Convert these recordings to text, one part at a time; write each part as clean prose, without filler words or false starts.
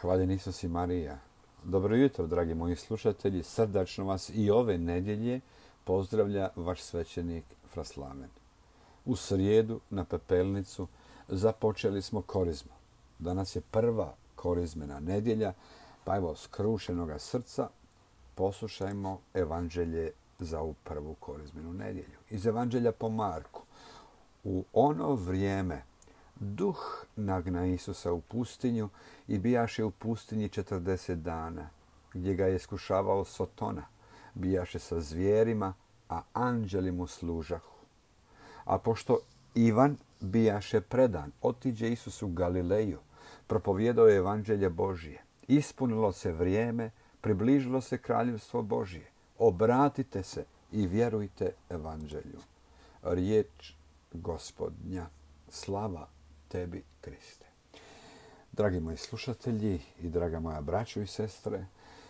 Hvaljen Isus i Marija. Dobro jutro, dragi moji slušatelji. Srdačno vas i ove nedjelje pozdravlja vaš svećenik Fraslaven. U srijedu na Pepelnicu započeli smo korizmu. Danas je prva korizmena nedjelja, pa evo skrušenoga srca poslušajmo evanđelje za ovu prvu korizmenu nedjelju. Iz evanđelja po Marku. U ono vrijeme duh nagna Isusa u pustinju i bijaše u pustinji 40 dana, gdje ga je iskušavao Sotona. Bijaše sa zvijerima, a anđeli mu služahu. A pošto Ivan bijaše predan, otiđe Isus u Galileju, propovijedao je evanđelje Božije. Ispunilo se vrijeme, približilo se kraljevstvo Božije. Obratite se i vjerujte evanđelju. Riječ Gospodnja. Slava tebi, Kriste. Dragi moji slušatelji i draga moja braćo i sestre,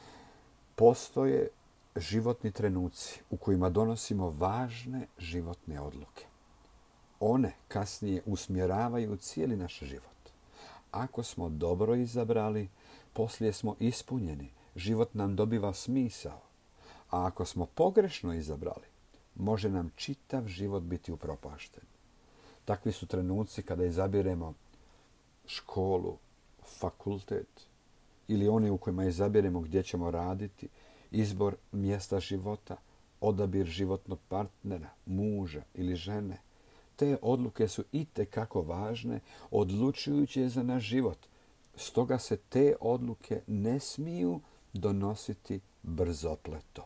postoje životni trenuci u kojima donosimo važne životne odluke. One kasnije usmjeravaju cijeli naš život. Ako smo dobro izabrali, poslije smo ispunjeni, život nam dobiva smisao. A ako smo pogrešno izabrali, može nam čitav život biti upropašten. Takvi su trenuci kada izabiremo školu, fakultet ili oni u kojima izabiremo gdje ćemo raditi, izbor mjesta života, odabir životnog partnera, muža ili žene. Te odluke su itekako važne, odlučujuće za naš život. Stoga se te odluke ne smiju donositi brzopleto.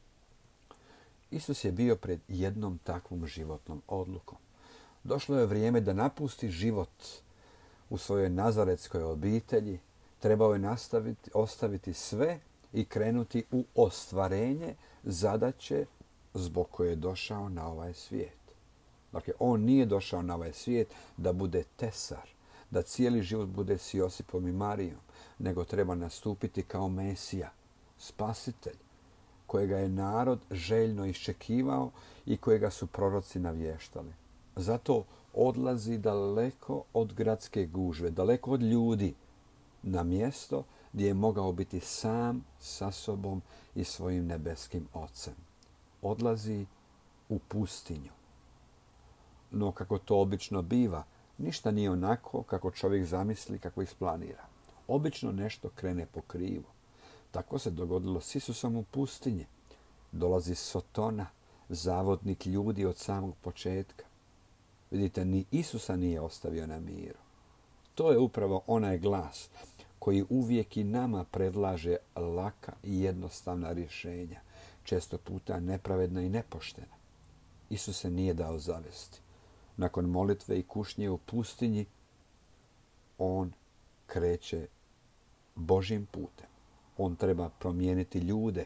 Isus je bio pred jednom takvom životnom odlukom. Došlo je vrijeme da napusti život u svojoj nazaretskoj obitelji. Trebao je ostaviti sve i krenuti u ostvarenje zadaće zbog koje je došao na ovaj svijet. Dakle, on nije došao na ovaj svijet da bude tesar, da cijeli život bude s Josipom i Marijom, nego treba nastupiti kao Mesija, spasitelj, kojega je narod željno iščekivao i kojega su proroci navještali. Zato odlazi daleko od gradske gužve, daleko od ljudi, na mjesto gdje je mogao biti sam sa sobom i svojim nebeskim Ocem. Odlazi u pustinju. No kako to obično biva, ništa nije onako kako čovjek zamisli, kako isplanira. Obično nešto krene po krivu. Tako se dogodilo s Isusom u pustinji. Dolazi Sotona, zavodnik ljudi od samog početka. Vidite, ni Isusa nije ostavio na miru. To je upravo onaj glas koji uvijek i nama predlaže laka i jednostavna rješenja, često puta nepravedna i nepoštena. Isus se nije dao zavesti. Nakon molitve i kušnje u pustinji, on kreće Božjim putem. On treba promijeniti ljude.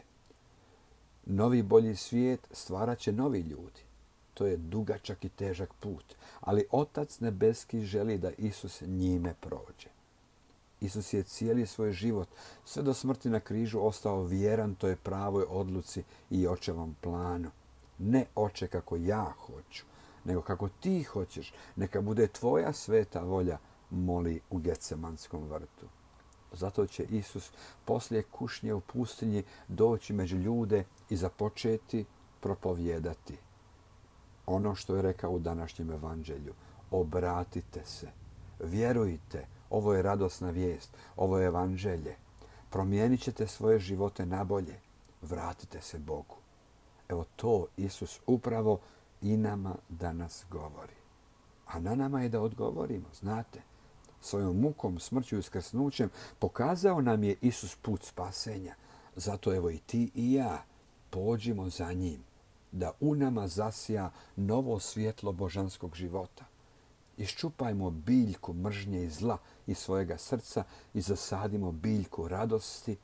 Novi bolji svijet stvarat će novi ljudi. To je dugačak i težak put, ali Otac nebeski želi da Isus njime prođe. Isus je cijeli svoj život, sve do smrti na križu, ostao vjeran toj pravoj odluci i očevom planu. Ne, Oče, kako ja hoću, nego kako ti hoćeš. Neka bude tvoja sveta volja, moli u Getsemanskom vrtu. Zato će Isus poslije kušnje u pustinji doći među ljude i započeti propovijedati ono što je rekao u današnjem evanđelju. Obratite se, vjerujte, ovo je radosna vijest, ovo je evanđelje. Promijenit ćete svoje živote na bolje, vratite se Bogu. Evo to Isus upravo i nama danas govori. A na nama je da odgovorimo, znate. Svojom mukom, smrću i uskrsnućem pokazao nam je Isus put spasenja. Zato evo i ti i ja pođimo za njim, da u nama zasija novo svjetlo božanskog života. Iščupajmo biljku mržnje i zla iz svojega srca i zasadimo biljku radosti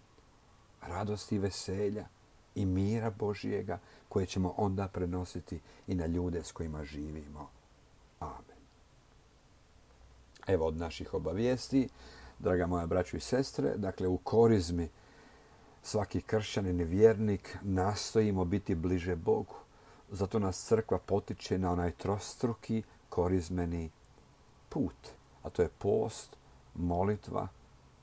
i veselja i mira Božijega koje ćemo onda prenositi i na ljude s kojima živimo. Amen. Evo od naših obavijesti, draga moja braćo i sestre, dakle u korizmi svaki kršćanin i vjernik nastojimo biti bliže Bogu. Zato nas crkva potiče na onaj trostruki korizmeni put, a to je post, molitva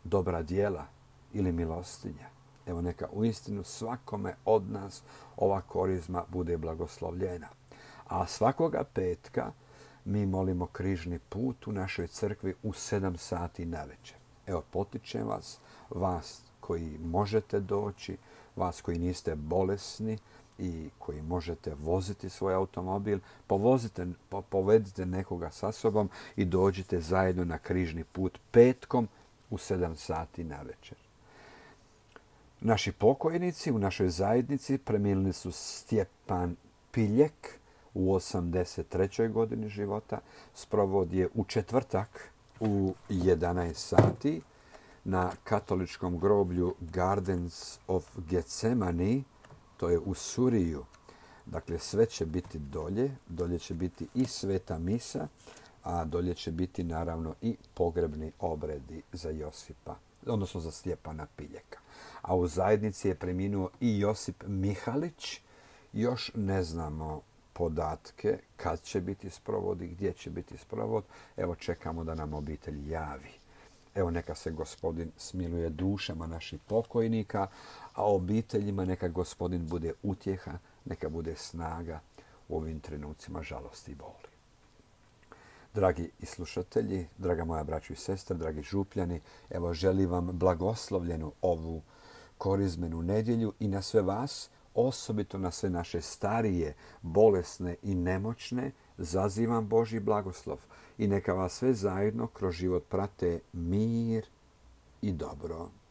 dobra djela ili milostinja. Evo neka uistinu svakome od nas ova korizma bude blagoslovljena. A svakoga petka mi molimo križni put u našoj crkvi u 7 sati navečer. Evo, potičem vas koji možete doći, vas koji niste bolesni i koji možete voziti svoj automobil, povedite nekoga sa sobom i dođite zajedno na križni put petkom u 7 sati navečer. Naši pokojnici u našoj zajednici preminuli su Stjepan Piljek u 83. godini života. Sprovod je u četvrtak u 11 sati na katoličkom groblju Gardens of Gethsemane, to je u Suriju. Dakle, sve će biti dolje. Dolje će biti i sveta misa, a dolje će biti naravno i pogrebni obredi za Josipa, odnosno za Stjepana Piljeka. A u zajednici je preminuo i Josip Mihalić. Još ne znamo podatke kad će biti sprovod i gdje će biti sprovod. Evo, čekamo da nam obitelj javi. Evo, neka se Gospodin smiluje dušama naših pokojnika, a obiteljima neka Gospodin bude utjeha, neka bude snaga u ovim trenucima žalosti i boli. Dragi slušatelji, draga moja braćo i sestre, dragi župljani, evo želim vam blagoslovljenu ovu korizmenu nedjelju i na sve vas, osobito na sve naše starije, bolesne i nemoćne, zazivam Božji blagoslov i neka vas sve zajedno kroz život prate mir i dobro.